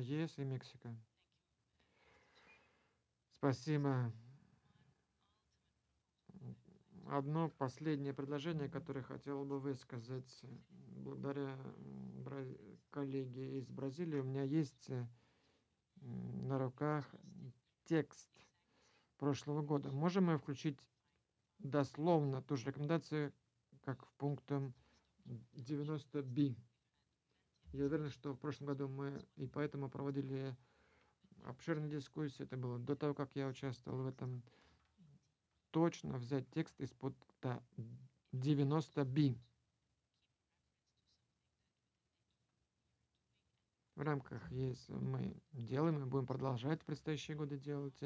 ЕС и Мексика. Спасибо. Одно последнее предложение, которое хотел бы высказать. Благодаря коллеге из Бразилии у меня есть на руках текст прошлого года. Можем мы включить дословно ту же рекомендацию, как в пунктом 90b? Я уверен, что в прошлом году мы и поэтому проводили обширную дискуссию. Это было до того, как я участвовал в этом. Точно взять текст из пункта 90b. В рамках ЕС мы делаем и будем продолжать в предстоящие годы делать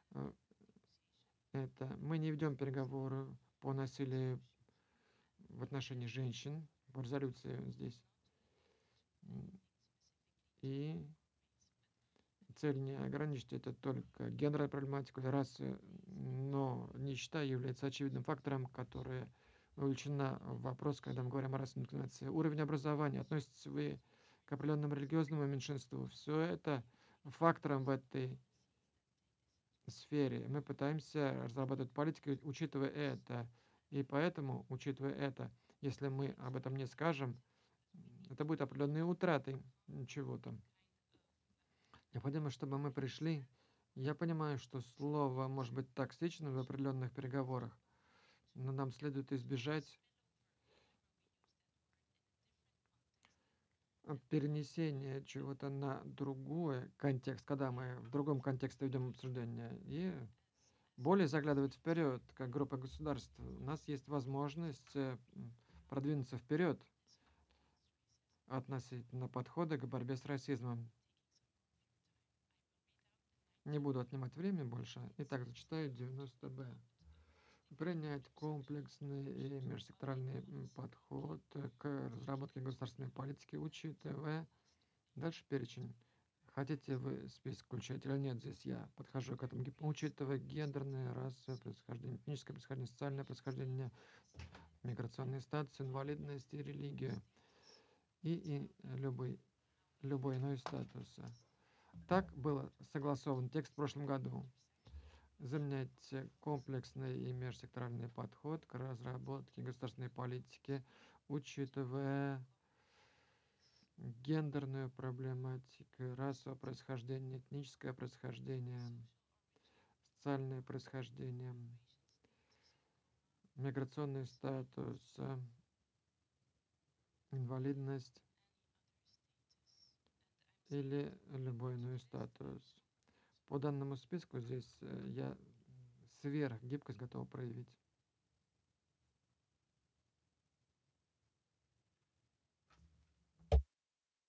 это. Мы не ведем переговоры по насилию в отношении женщин, по резолюции здесь. И цель не ограничить это только гендерной проблематику или расы, но нищета является очевидным фактором, который вовлечена в вопрос, когда мы говорим о расовой дискриминации. Уровень образования, относится вы к определенному религиозному меньшинству. Все это фактором в этой сфере. Мы пытаемся разрабатывать политику, учитывая это. И поэтому, учитывая это, если мы об этом не скажем, это будет определенной утратой чего-то. Необходимо, чтобы мы пришли. Я понимаю, что слово может быть токсичным в определенных переговорах, но нам следует избежать перенесения чего-то на другой контекст, когда мы в другом контексте ведем обсуждение, и более заглядывать вперед, как группа государств. У нас есть возможность продвинуться вперед относительно подхода к борьбе с расизмом. Не буду отнимать время больше. Итак, зачитаю 90Б. Принять комплексный и межсекторальный подход к разработке государственной политики, учитывая дальше перечень. Хотите вы список включать или нет, здесь я подхожу к этому, учитывая гендерное, расовое происхождение, этническое происхождение, социальное происхождение, миграционный статус, инвалидность и религию, и любой иной статус. Так был согласован текст в прошлом году. Заменять комплексный и межсекторальный подход к разработке государственной политики, учитывая гендерную проблематику, расовое происхождение, этническое происхождение, социальное происхождение, миграционный статус, инвалидность или любой иной статус. По данному списку здесь я сверхгибкость готов проявить.